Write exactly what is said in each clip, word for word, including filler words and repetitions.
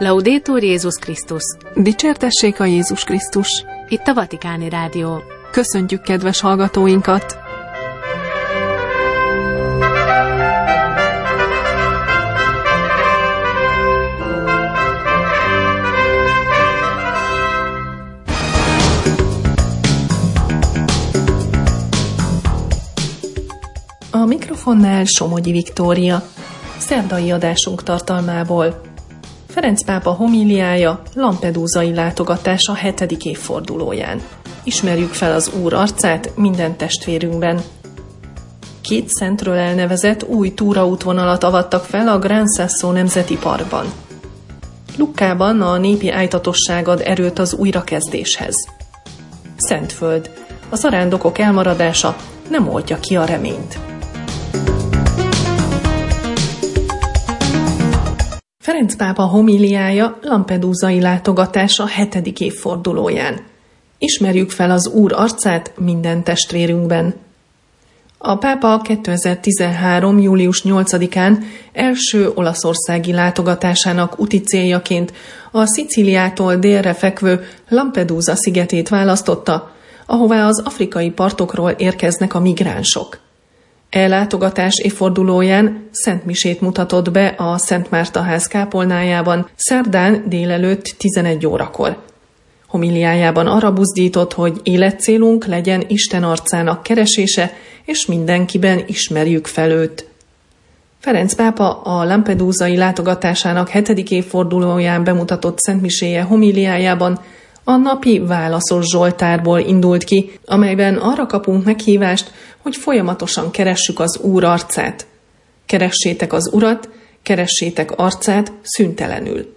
Laudetur Jézus Krisztus! Dicsértessék a Jézus Krisztus! Itt a Vatikáni Rádió. Köszöntjük kedves hallgatóinkat! A mikrofonnál Somogyi Viktória. Szerdai adásunk tartalmából. Ferenc pápa homíliája, Lampedúsai látogatása hetedik évfordulóján. Ismerjük fel az Úr arcát minden testvérünkben. Két szentről elnevezett új túraútvonalat avattak fel a Gran Sasso Nemzeti Parkban. Lukkában a népi ájtatosság ad erőt az újrakezdéshez. Szentföld. A zarándokok elmaradása nem oltja ki a reményt. Ferenc pápa homíliája, Lampedúsai látogatása hetedik évfordulóján. Ismerjük fel az Úr arcát minden testvérünkben. A pápa kétezer-tizenhárom. július nyolcadikán első olaszországi látogatásának úti céljaként a Szicíliától délre fekvő Lampedusa szigetét választotta, ahová az afrikai partokról érkeznek a migránsok. E látogatás évfordulóján szentmisét mutatott be a Szent Márta ház kápolnájában szerdán délelőtt tizenegy órakor. Homíliájában arra buzdított, hogy életcélunk legyen Isten arcának keresése, és mindenkiben ismerjük fel őt. Ferenc pápa a Lampedúsai látogatásának hetedik évfordulóján bemutatott szentmiséje homíliájában a napi válaszos zsoltárból indult ki, amelyben arra kapunk meghívást, hogy folyamatosan keressük az Úr arcát. Keressétek az Urat, keressétek arcát szüntelenül.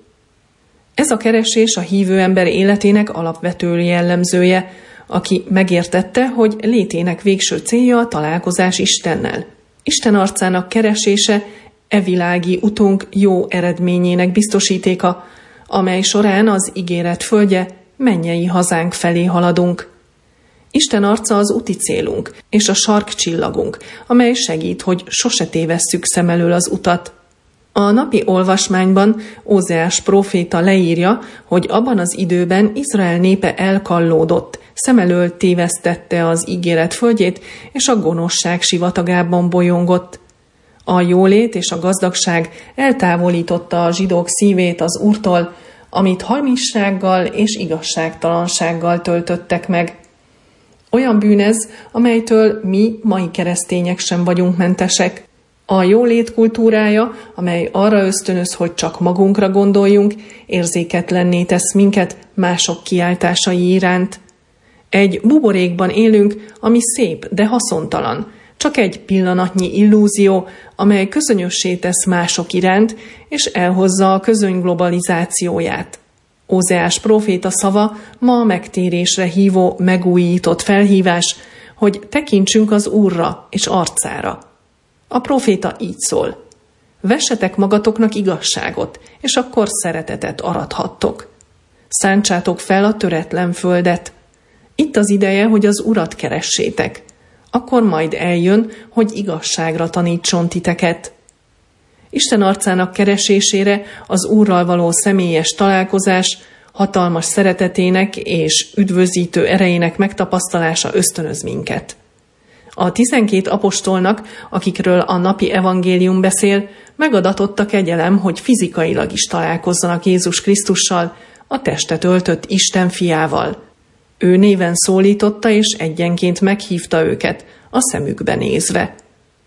Ez a keresés a hívő ember életének alapvető jellemzője, aki megértette, hogy létének végső célja a találkozás Istennel. Isten arcának keresése e világi utunk jó eredményének biztosítéka, amely során az ígéret földje, mennyei hazánk felé haladunk. Isten arca az úti célunk, és a sarkcsillagunk, amely segít, hogy sose tévesszük szem elől az utat. A napi olvasmányban Ózeás próféta leírja, hogy abban az időben Izrael népe elkallódott, szem elől tévesztette az ígéret földjét, és a gonoszság sivatagában bolyongott. A jólét és a gazdagság eltávolította a zsidók szívét az Úrtól, amit hamissággal és igazságtalansággal töltöttek meg. Olyan bűn ez, amelytől mi, mai keresztények sem vagyunk mentesek. A jólét kultúrája, amely arra ösztönöz, hogy csak magunkra gondoljunk, érzéketlenné tesz minket mások kiáltásai iránt. Egy buborékban élünk, ami szép, de haszontalan. Csak egy pillanatnyi illúzió, amely közönössé tesz mások iránt, és elhozza a közöny globalizációját. Ózeás próféta szava ma a megtérésre hívó, megújított felhívás, hogy tekintsünk az Úrra és arcára. A próféta így szól: vessetek magatoknak igazságot, és akkor szeretetet arathattok. Szántsátok fel a töretlen földet. Itt az ideje, hogy az Urat keressétek. Akkor majd eljön, hogy igazságra tanítson titeket. Isten arcának keresésére az Úrral való személyes találkozás, hatalmas szeretetének és üdvözítő erejének megtapasztalása ösztönöz minket. A tizenkét apostolnak, akikről a napi evangélium beszél, megadatott a kegyelem, hogy fizikailag is találkozzanak Jézus Krisztussal, a testet öltött Isten fiával. Ő néven szólította és egyenként meghívta őket, a szemükbe nézve.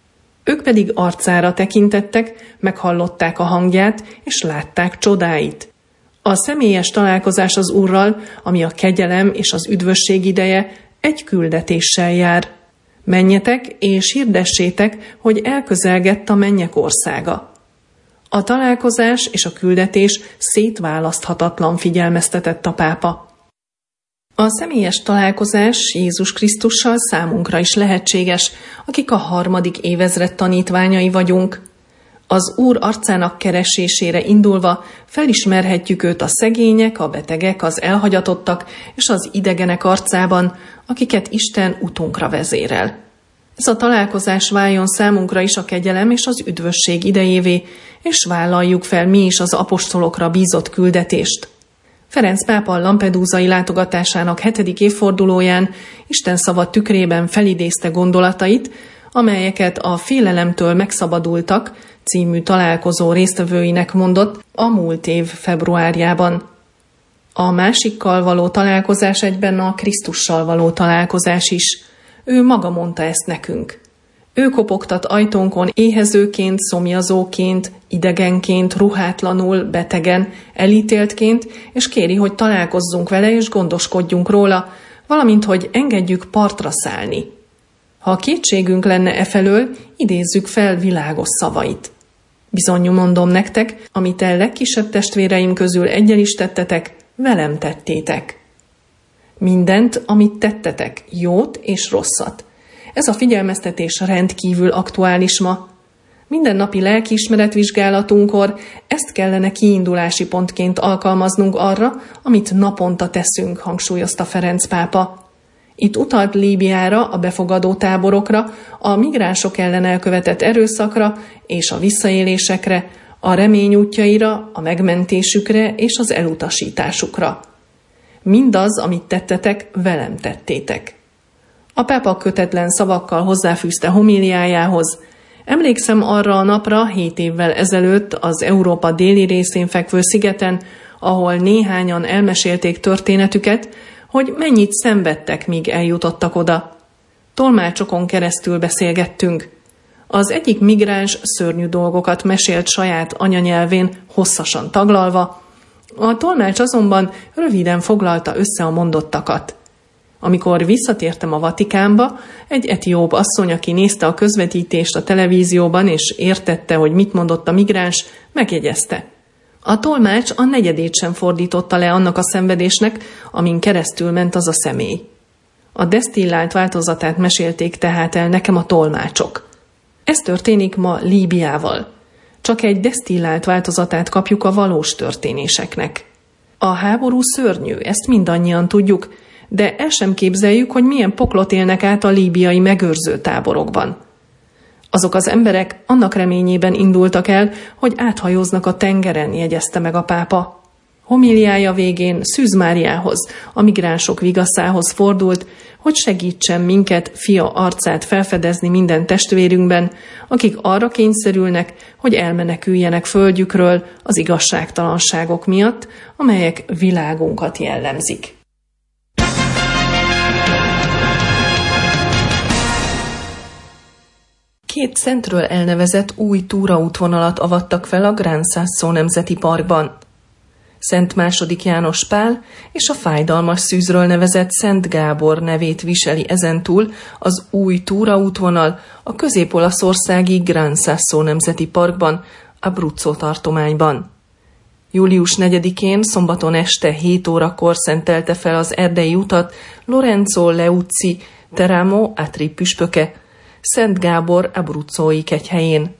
Ők pedig arcára tekintettek, meghallották a hangját, és látták csodáit. A személyes találkozás az Úrral, ami a kegyelem és az üdvösség ideje, egy küldetéssel jár. Menjetek és hirdessétek, hogy elközelgett a mennyek országa. A találkozás és a küldetés szétválaszthatatlan, figyelmeztetett a pápa. A személyes találkozás Jézus Krisztussal számunkra is lehetséges, akik a harmadik évezred tanítványai vagyunk. Az Úr arcának keresésére indulva felismerhetjük őt a szegények, a betegek, az elhagyatottak és az idegenek arcában, akiket Isten utunkra vezérel. Ez a találkozás váljon számunkra is a kegyelem és az üdvösség idejévé, és vállaljuk fel mi is az apostolokra bízott küldetést. Ferenc pápa lampedúzai látogatásának hetedik évfordulóján Isten szava tükrében felidézte gondolatait, amelyeket a Félelemtől megszabadultak című találkozó résztvevőinek mondott a múlt év februárjában. A másikkal való találkozás egyben a Krisztussal való találkozás is. Ő maga mondta ezt nekünk. Ő kopogtat ajtónkon éhezőként, szomjazóként, idegenként, ruhátlanul, betegen, elítéltként, és kéri, hogy találkozzunk vele és gondoskodjunk róla, valamint, hogy engedjük partra szállni. Ha kétségünk lenne efelől, idézzük fel világos szavait. Bizonyú mondom nektek, amit el legkisebb testvéreim közül egyen is tettetek, velem tettétek. Mindent, amit tettetek, jót és rosszat. Ez a figyelmeztetés rendkívül aktuális ma. Mindennapi lelkiismeretvizsgálatunkor ezt kellene kiindulási pontként alkalmaznunk arra, amit naponta teszünk, hangsúlyozta Ferenc pápa. Itt utalt Líbiára, a befogadó táborokra, a migránsok ellen elkövetett erőszakra és a visszaélésekre, a remény útjaira, a megmentésükre és az elutasításukra. Mindaz, amit tettetek, velem tettétek. A pápa kötetlen szavakkal hozzáfűzte homíliájához: emlékszem arra a napra hét évvel ezelőtt az Európa déli részén fekvő szigeten, ahol néhányan elmesélték történetüket, hogy mennyit szenvedtek, míg eljutottak oda. Tolmácsokon keresztül beszélgettünk. Az egyik migráns szörnyű dolgokat mesélt saját anyanyelvén, hosszasan taglalva, a tolmács azonban röviden foglalta össze a mondottakat. Amikor visszatértem a Vatikánba, egy etióp asszony, aki nézte a közvetítést a televízióban és értette, hogy mit mondott a migráns, megjegyezte: a tolmács a negyedét sem fordította le annak a szenvedésnek, amin keresztül ment az a személy. A desztillált változatát mesélték tehát el nekem a tolmácsok. Ez történik ma Líbiával. Csak egy desztillált változatát kapjuk a valós történéseknek. A háború szörnyű, ezt mindannyian tudjuk, de el sem képzeljük, hogy milyen poklot élnek át a líbiai megőrző táborokban. Azok az emberek annak reményében indultak el, hogy áthajóznak a tengeren, jegyezte meg a pápa. Homíliája végén Szűz Máriához, a migránsok vigaszához fordult, hogy segítsen minket fia arcát felfedezni minden testvérünkben, akik arra kényszerülnek, hogy elmeneküljenek földjükről az igazságtalanságok miatt, amelyek világunkat jellemzik. Két szentről elnevezett új túraútvonalat avattak fel a Gran Sasso Nemzeti Parkban. Szent második János Pál és a fájdalmas szűzről nevezett Szent Gábor nevét viseli ezentúl az új túraútvonal a közép-olaszországi Gran Sasso Nemzeti Parkban, Abruzzo tartományban. július negyedikén szombaton este hét órakor szentelte fel az erdei utat Lorenzo Leuzzi Teramo Atri püspöke, Szent Gábor abruzzói kegyhelyén.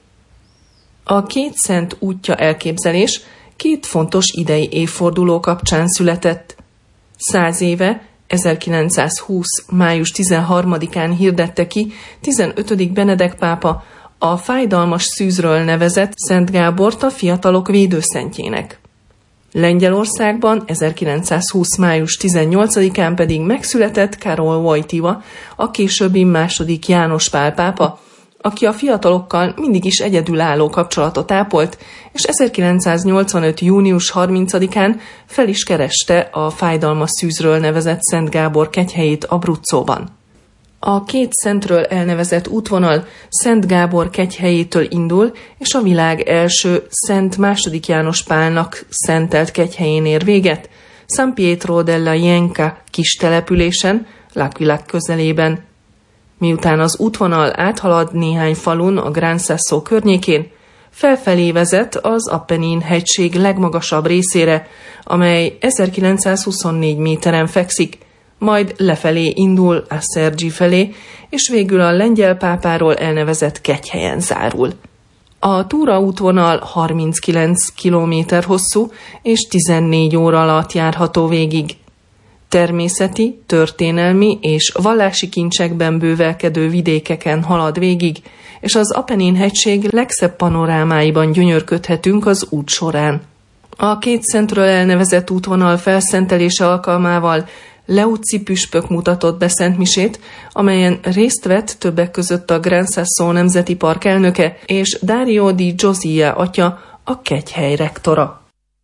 A két szent útja elképzelés két fontos idei évforduló kapcsán született. Száz éve, ezerkilencszázhúsz. május tizenharmadikán hirdette ki tizenötödik Benedek pápa a fájdalmas szűzről nevezett Szent Gábort a fiatalok védőszentjének. Lengyelországban ezerkilencszázhúsz. május tizennyolcadikán pedig megszületett Karol Wojtyła, a későbbi második János Pál pápa, aki a fiatalokkal mindig is egyedülálló kapcsolatot ápolt, és ezerkilencszáznyolcvanöt. június harmincadikán fel is kereste a fájdalmas szűzről nevezett Szent Gábor kegyhelyét Abruzzóban. A két szentről elnevezett útvonal Szent Gábor kegyhelyétől indul, és a világ első Szent második János Pálnak szentelt kegyhelyén ér véget, San Pietro della Jenca kis településen, L'Aquila közelében. Miután az útvonal áthalad néhány falun a Gran Sasso környékén, felfelé vezet az Appennin hegység legmagasabb részére, amely ezerkilencszázhuszonnégy méteren fekszik, majd lefelé indul Assergi felé, és végül a lengyel pápáról elnevezett kegyhelyen zárul. A túraútvonal harminckilenc kilométer hosszú és tizennégy óra alatt járható végig. természeti, történelmi és vallási kincsekben bővelkedő vidékeken halad végig, és az Apennin-hegység legszebb panorámáiban gyönyörködhetünk az út során. A két szentről elnevezett útvonal felszentelése alkalmával Leuci püspök mutatott be szentmisét, amelyen részt vett többek között a Gran Sasso Nemzeti Park elnöke és Dario di Giosia atya, a kegyhely rektora.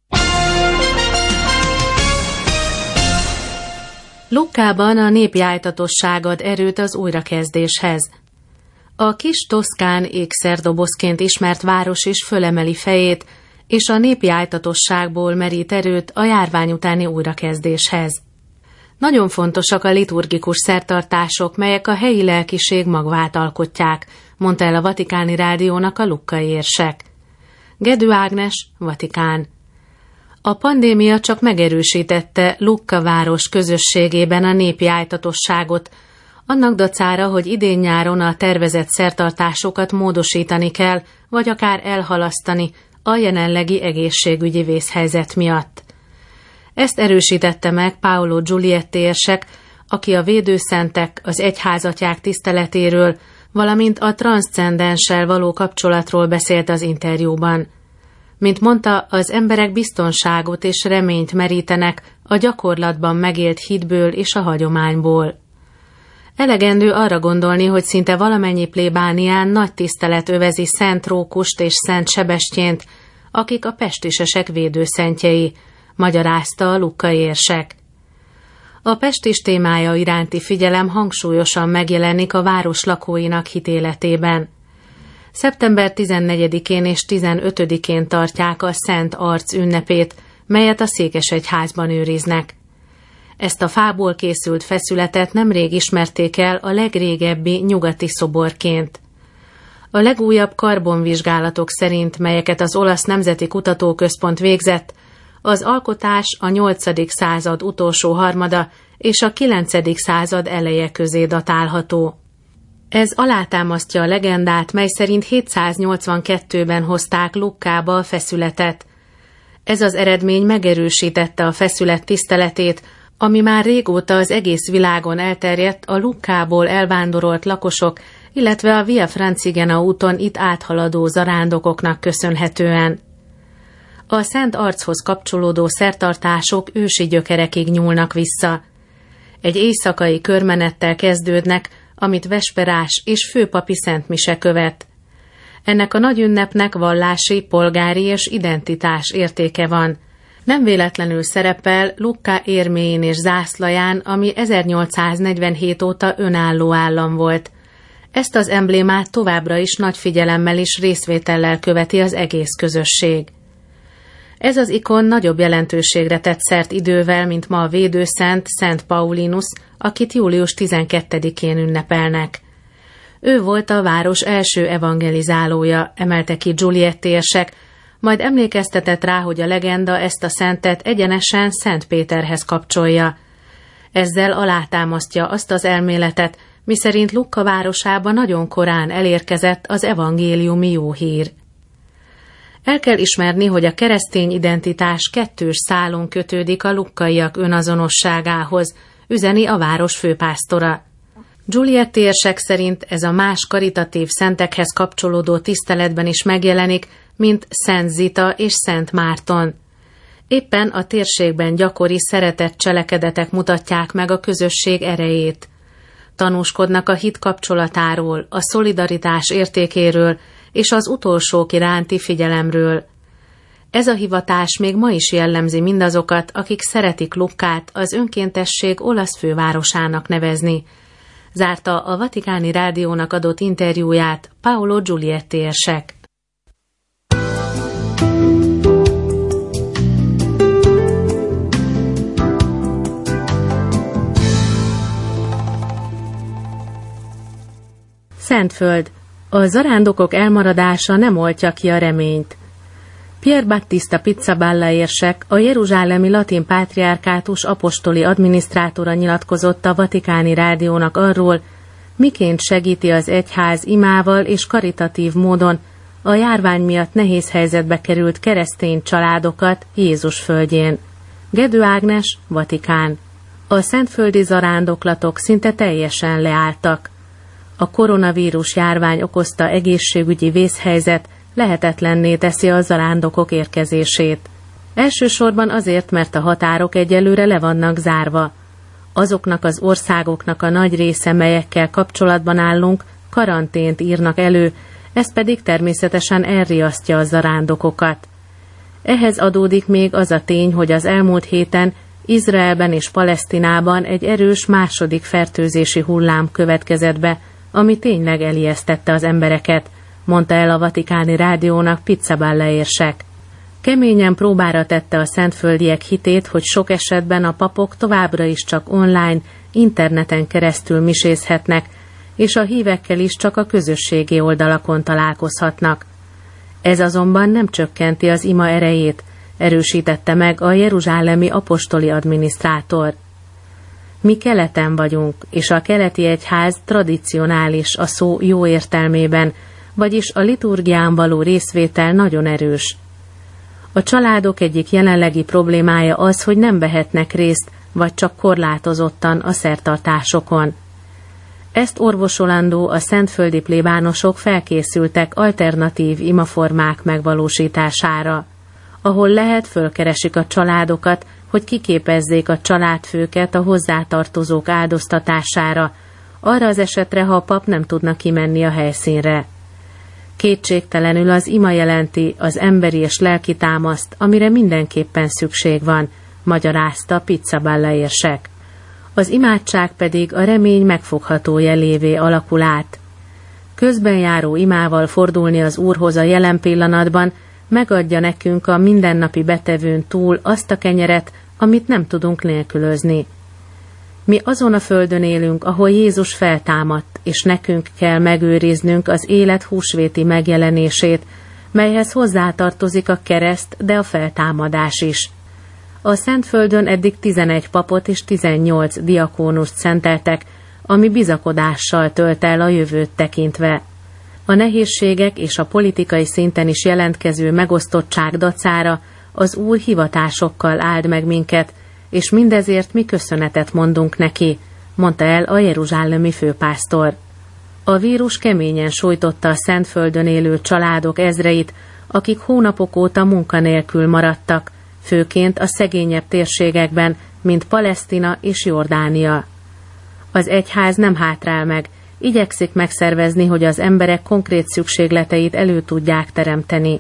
Lukkában a népjártatosság ad erőt az újrakezdéshez. A kis toszkán ékszerdobozként ismert város is fölemeli fejét, és a népjártatosságból merít erőt a járvány utáni újrakezdéshez. Nagyon fontosak a liturgikus szertartások, melyek a helyi lelkiség magvát alkotják, mondta el a Vatikáni Rádiónak a lukkai érsek. Gedő Ágnes, Vatikán. A pandémia csak megerősítette Lucca város közösségében a népi ájtatosságot, annak dacára, hogy idén-nyáron a tervezett szertartásokat módosítani kell, vagy akár elhalasztani a jelenlegi egészségügyi vészhelyzet miatt. Ezt erősítette meg Paolo Giulietti érsek, aki a védőszentek, az egyházatják tiszteletéről, valamint a transzcendenssel való kapcsolatról beszélt az interjúban. Mint mondta, az emberek biztonságot és reményt merítenek a gyakorlatban megélt hitből és a hagyományból. Elegendő arra gondolni, hogy szinte valamennyi plébánián nagy tisztelet övezi Szent Rókust és Szent Sebestyént, akik a pestisesek védőszentjei, magyarázta a lukkai érsek. A pestis témája iránti figyelem hangsúlyosan megjelenik a város lakóinak hitéletében. szeptember tizennegyedikén és tizenötödikén tartják a Szent Arc ünnepét, melyet a székesegyházban őriznek. Ezt a fából készült feszületet nemrég ismerték el a legrégebbi nyugati szoborként. A legújabb karbonvizsgálatok szerint, melyeket az Olasz Nemzeti Kutatóközpont végzett, az alkotás a nyolcadik század utolsó harmada és a kilencedik század eleje közé datálható. Ez alátámasztja a legendát, mely szerint hétszáznyolcvankettőben hozták Luckába a feszületet. Ez az eredmény megerősítette a feszület tiszteletét, ami már régóta az egész világon elterjedt a Luckából elvándorolt lakosok, illetve a Via Francigena úton itt áthaladó zarándokoknak köszönhetően. A Szent Archoz kapcsolódó szertartások ősi gyökerekig nyúlnak vissza. Egy éjszakai körmenettel kezdődnek, amit vesperás és főpapi szentmise követ. Ennek a nagy ünnepnek vallási, polgári és identitás értéke van. Nem véletlenül szerepel Lucca érméjén és zászlaján, ami ezernyolcszáznegyvenhét óta önálló állam volt. Ezt az emblémát továbbra is nagy figyelemmel és részvétellel követi az egész közösség. Ez az ikon nagyobb jelentőségre tett szert idővel, mint ma a védőszent Szent Paulinus, akit július tizenkettedikén ünnepelnek. Ő volt a város első evangelizálója, emelte ki Giulietti érsek, majd emlékeztetett rá, hogy a legenda ezt a szentet egyenesen Szent Péterhez kapcsolja. Ezzel alátámasztja azt az elméletet, miszerint Lucca városába nagyon korán elérkezett az evangéliumi jó hír. El kell ismerni, hogy a keresztény identitás kettős szálon kötődik a lukkaiak önazonosságához, üzeni a város főpásztora. Giulietti érsek szerint ez a más karitatív szentekhez kapcsolódó tiszteletben is megjelenik, mint Szent Zita és Szent Márton. Éppen a térségben gyakori szeretett cselekedetek mutatják meg a közösség erejét. Tanúskodnak a hit kapcsolatáról, a szolidaritás értékéről és az utolsók iránti figyelemről. Ez a hivatás még ma is jellemzi mindazokat, akik szeretik Luccát az önkéntesség olasz fővárosának nevezni, zárta a Vatikáni Rádiónak adott interjúját Paolo Giulietti érsek. Szentföld. A zarándokok elmaradása nem oltja ki a reményt. Pier Battista Pizzaballa érsek, a jeruzsálemi latin pátriárkátus apostoli adminisztrátora nyilatkozott a Vatikáni Rádiónak arról, miként segíti az egyház imával és karitatív módon a járvány miatt nehéz helyzetbe került keresztény családokat Jézus földjén. Gedő Ágnes, Vatikán. A szentföldi zarándoklatok szinte teljesen leálltak. A koronavírus járvány okozta egészségügyi vészhelyzet lehetetlenné teszi a zarándokok érkezését. Elsősorban azért, mert a határok egyelőre le vannak zárva. Azoknak az országoknak a nagy része, melyekkel kapcsolatban állunk, karantént írnak elő, ez pedig természetesen elriasztja a zarándokokat. Ehhez adódik még az a tény, hogy az elmúlt héten Izraelben és Palesztinában egy erős második fertőzési hullám következett be, ami tényleg elijesztette az embereket, mondta el a Vatikáni Rádiónak Pizzaballa érsek. Keményen próbára tette a szentföldiek hitét, hogy sok esetben a papok továbbra is csak online, interneten keresztül misézhetnek, és a hívekkel is csak a közösségi oldalakon találkozhatnak. Ez azonban nem csökkenti az ima erejét, erősítette meg a jeruzsálemi apostoli adminisztrátor. Mi keleten vagyunk, és a keleti egyház tradicionális a szó jó értelmében, vagyis a liturgián való részvétel nagyon erős. A családok egyik jelenlegi problémája az, hogy nem vehetnek részt, vagy csak korlátozottan a szertartásokon. Ezt orvosolandó a szentföldi plébánosok felkészültek alternatív imaformák megvalósítására. Ahol lehet, fölkeresik a családokat, hogy kiképezzék a családfőket a hozzátartozók áldoztatására, arra az esetre, ha a pap nem tudna kimenni a helyszínre. Kétségtelenül az ima jelenti az emberi és lelki támaszt, amire mindenképpen szükség van, magyarázta Pizzaballa érsek. Az imádság pedig a remény megfogható jelévé alakul át. Közben járó imával fordulni az Úrhoz a jelen pillanatban megadja nekünk a mindennapi betevőn túl azt a kenyeret, amit nem tudunk nélkülözni. Mi azon a földön élünk, ahol Jézus feltámadt, és nekünk kell megőriznünk az élet húsvéti megjelenését, melyhez hozzátartozik a kereszt, de a feltámadás is. A Szentföldön eddig tizenegy papot és tizennyolc diakónust szenteltek, ami bizakodással tölt el a jövőt tekintve. A nehézségek és a politikai szinten is jelentkező megosztottság dacára az Úr hivatásokkal áld meg minket, és mindezért mi köszönetet mondunk neki, mondta el a jeruzsálemi főpásztor. A vírus keményen sújtotta a Szentföldön élő családok ezreit, akik hónapok óta munkanélkül maradtak, főként a szegényebb térségekben, mint Palesztina és Jordánia. Az egyház nem hátrál meg, igyekszik megszervezni, hogy az emberek konkrét szükségleteit elő tudják teremteni.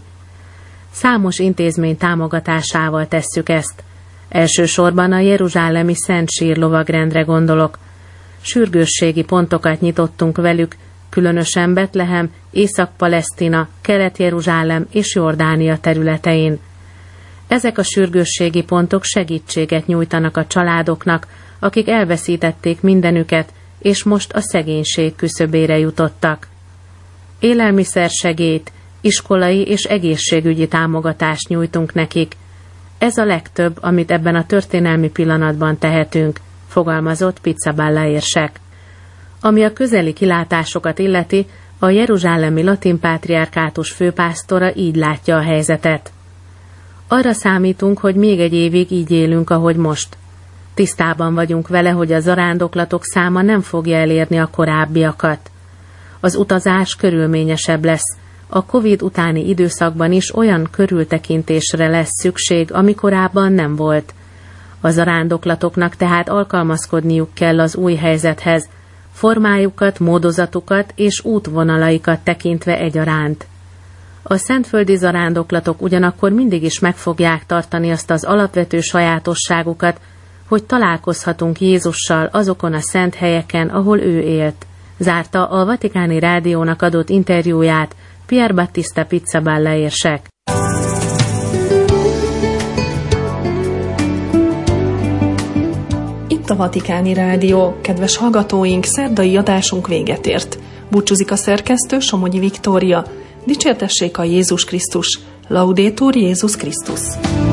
Számos intézmény támogatásával tesszük ezt. Elsősorban a jeruzsálemi Szent Sír lovagrendre gondolok. Sürgősségi pontokat nyitottunk velük, különösen Betlehem, Észak-Palesztina, Kelet-Jeruzsálem és Jordánia területein. Ezek a sürgősségi pontok segítséget nyújtanak a családoknak, akik elveszítették mindenüket, és most a szegénység küszöbére jutottak. Élelmiszersegélyt, iskolai és egészségügyi támogatást nyújtunk nekik. Ez a legtöbb, amit ebben a történelmi pillanatban tehetünk, fogalmazott Pizzaballa érsek. Ami a közeli kilátásokat illeti, a jeruzsálemi latin pátriárkátus főpásztora így látja a helyzetet. Arra számítunk, hogy még egy évig így élünk, ahogy most. Tisztában vagyunk vele, hogy a zarándoklatok száma nem fogja elérni a korábbiakat. Az utazás körülményesebb lesz. A Covid utáni időszakban is olyan körültekintésre lesz szükség, ami korábban nem volt. A zarándoklatoknak tehát alkalmazkodniuk kell az új helyzethez, formájukat, módozatukat és útvonalaikat tekintve egyaránt. A szentföldi zarándoklatok ugyanakkor mindig is meg fogják tartani azt az alapvető sajátosságukat, hogy találkozhatunk Jézussal azokon a szent helyeken, ahol ő élt, zárta a Vatikáni Rádiónak adott interjúját Pier Battista Pizzaballa érsek. Itt a Vatikáni Rádió, kedves hallgatóink, szerdai adásunk véget ért. Búcsúzik a szerkesztő, Somogyi Viktória. Dicsértessék a Jézus Krisztus! Laudetur Jézus Krisztus!